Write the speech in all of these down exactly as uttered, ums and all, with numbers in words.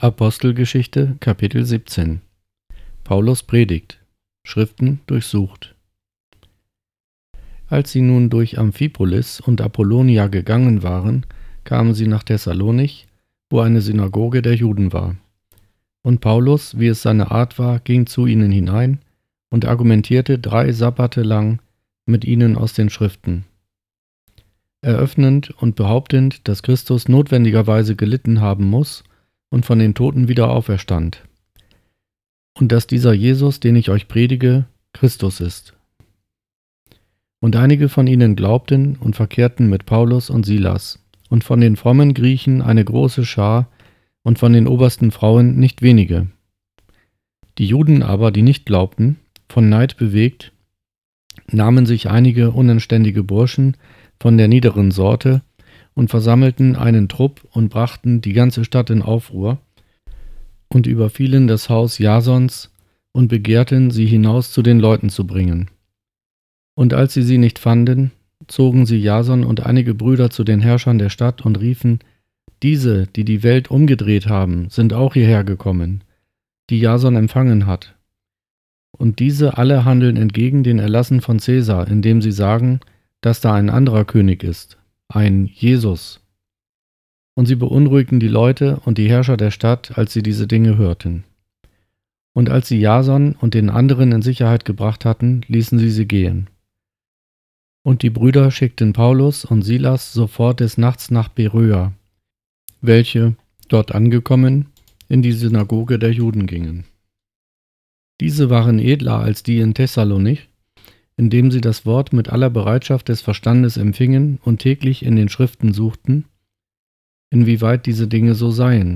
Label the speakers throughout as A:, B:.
A: Apostelgeschichte, Kapitel siebzehn. Paulus predigt. Schriften durchsucht. Als sie nun durch Amphipolis und Apollonia gegangen waren, kamen sie nach Thessalonich, wo eine Synagoge der Juden war. Und Paulus, wie es seine Art war, ging zu ihnen hinein und argumentierte drei Sabbate lang mit ihnen aus den Schriften, eröffnend und behauptend, dass Christus notwendigerweise gelitten haben muss und von den Toten wieder auferstand, und dass dieser Jesus, den ich euch predige, Christus ist. Und einige von ihnen glaubten und verkehrten mit Paulus und Silas, und von den frommen Griechen eine große Schar, und von den obersten Frauen nicht wenige. Die Juden aber, die nicht glaubten, von Neid bewegt, nahmen sich einige unanständige Burschen von der niederen Sorte und versammelten einen Trupp und brachten die ganze Stadt in Aufruhr und überfielen das Haus Jasons und begehrten, sie hinaus zu den Leuten zu bringen. Und als sie sie nicht fanden, zogen sie Jason und einige Brüder zu den Herrschern der Stadt und riefen: Diese, die die Welt umgedreht haben, sind auch hierher gekommen, die Jason empfangen hat. Und diese alle handeln entgegen den Erlassen von Cäsar, indem sie sagen, dass da ein anderer König ist, ein Jesus. Und sie beunruhigten die Leute und die Herrscher der Stadt, als sie diese Dinge hörten. Und als sie Jason und den anderen in Sicherheit gebracht hatten, ließen sie sie gehen. Und die Brüder schickten Paulus und Silas sofort des Nachts nach Beröa, welche, dort angekommen, in die Synagoge der Juden gingen. Diese waren edler als die in Thessalonich, indem sie das Wort mit aller Bereitschaft des Verstandes empfingen und täglich in den Schriften suchten, inwieweit diese Dinge so seien.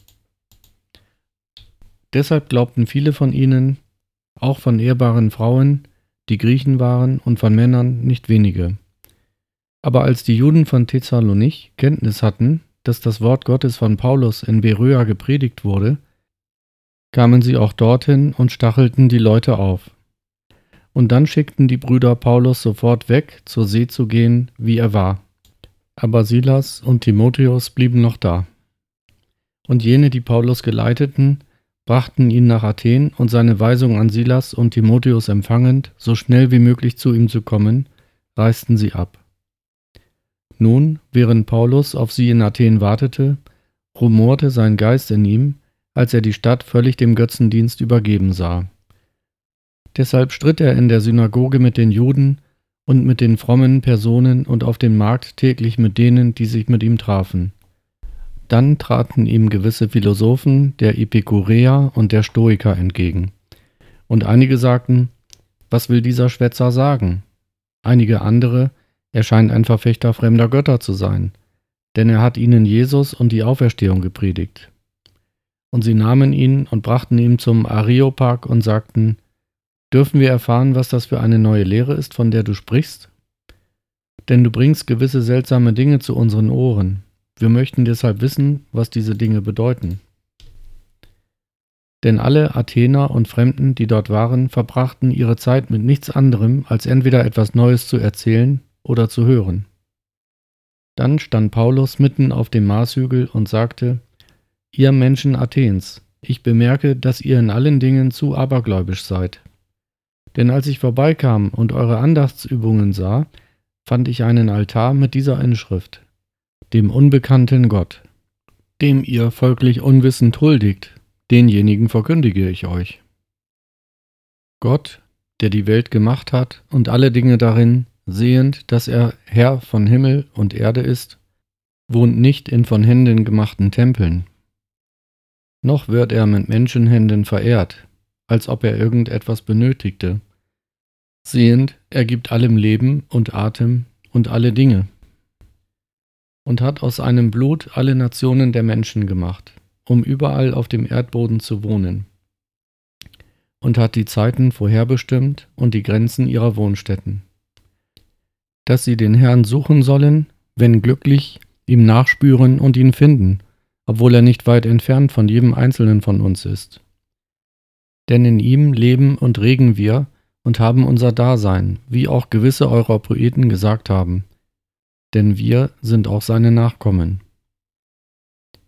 A: Deshalb glaubten viele von ihnen, auch von ehrbaren Frauen, die Griechen waren, und von Männern nicht wenige. Aber als die Juden von Thessalonich Kenntnis hatten, dass das Wort Gottes von Paulus in Beröa gepredigt wurde, kamen sie auch dorthin und stachelten die Leute auf. Und dann schickten die Brüder Paulus sofort weg, zur See zu gehen, wie er war. Aber Silas und Timotheus blieben noch da. Und jene, die Paulus geleiteten, brachten ihn nach Athen, und seine Weisung an Silas und Timotheus empfangend, so schnell wie möglich zu ihm zu kommen, reisten sie ab. Nun, während Paulus auf sie in Athen wartete, rumorte sein Geist in ihm, als er die Stadt völlig dem Götzendienst übergeben sah. Deshalb stritt er in der Synagoge mit den Juden und mit den frommen Personen und auf dem Markt täglich mit denen, die sich mit ihm trafen. Dann traten ihm gewisse Philosophen der Epikureer und der Stoiker entgegen. Und einige sagten: Was will dieser Schwätzer sagen? Einige andere: Er scheint ein Verfechter fremder Götter zu sein, denn er hat ihnen Jesus und die Auferstehung gepredigt. Und sie nahmen ihn und brachten ihn zum Areopag und sagten: Dürfen wir erfahren, was das für eine neue Lehre ist, von der du sprichst? Denn du bringst gewisse seltsame Dinge zu unseren Ohren. Wir möchten deshalb wissen, was diese Dinge bedeuten. Denn alle Athener und Fremden, die dort waren, verbrachten ihre Zeit mit nichts anderem, als entweder etwas Neues zu erzählen oder zu hören. Dann stand Paulus mitten auf dem Marshügel und sagte: Ihr Menschen Athens, ich bemerke, dass ihr in allen Dingen zu abergläubisch seid. Denn als ich vorbeikam und eure Andachtsübungen sah, fand ich einen Altar mit dieser Inschrift: Dem unbekannten Gott, dem ihr folglich unwissend huldigt, denjenigen verkündige ich euch. Gott, der die Welt gemacht hat und alle Dinge darin, sehend, dass er Herr von Himmel und Erde ist, wohnt nicht in von Händen gemachten Tempeln. Noch wird er mit Menschenhänden verehrt, als ob er irgendetwas benötigte. Sehend, er gibt allem Leben und Atem und alle Dinge. Und hat aus einem Blut alle Nationen der Menschen gemacht, um überall auf dem Erdboden zu wohnen. Und hat die Zeiten vorherbestimmt und die Grenzen ihrer Wohnstätten. Dass sie den Herrn suchen sollen, wenn glücklich, ihm nachspüren und ihn finden, obwohl er nicht weit entfernt von jedem Einzelnen von uns ist. Denn in ihm leben und regen wir und haben unser Dasein, wie auch gewisse eurer Poeten gesagt haben, denn wir sind auch seine Nachkommen.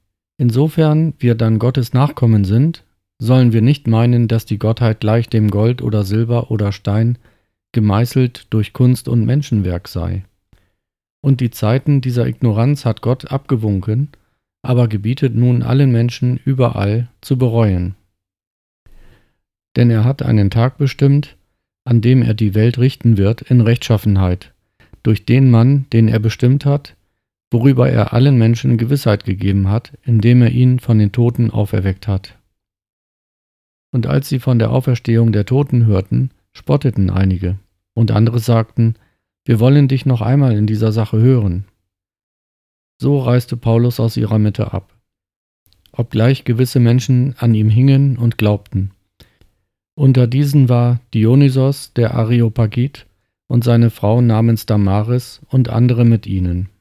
A: Insofern wir dann Gottes Nachkommen sind, sollen wir nicht meinen, dass die Gottheit gleich dem Gold oder Silber oder Stein gemeißelt durch Kunst und Menschenwerk sei. Und die Zeiten dieser Ignoranz hat Gott abgewunken, aber gebietet nun allen Menschen überall zu bereuen. Denn er hat einen Tag bestimmt, an dem er die Welt richten wird in Rechtschaffenheit, durch den Mann, den er bestimmt hat, worüber er allen Menschen Gewissheit gegeben hat, indem er ihn von den Toten auferweckt hat. Und als sie von der Auferstehung der Toten hörten, spotteten einige, und andere sagten, wir wollen dich noch einmal in dieser Sache hören. So reiste Paulus aus ihrer Mitte ab, obgleich gewisse Menschen an ihm hingen und glaubten. Unter diesen war Dionysos der Areopagit und seine Frau namens Damaris und andere mit ihnen.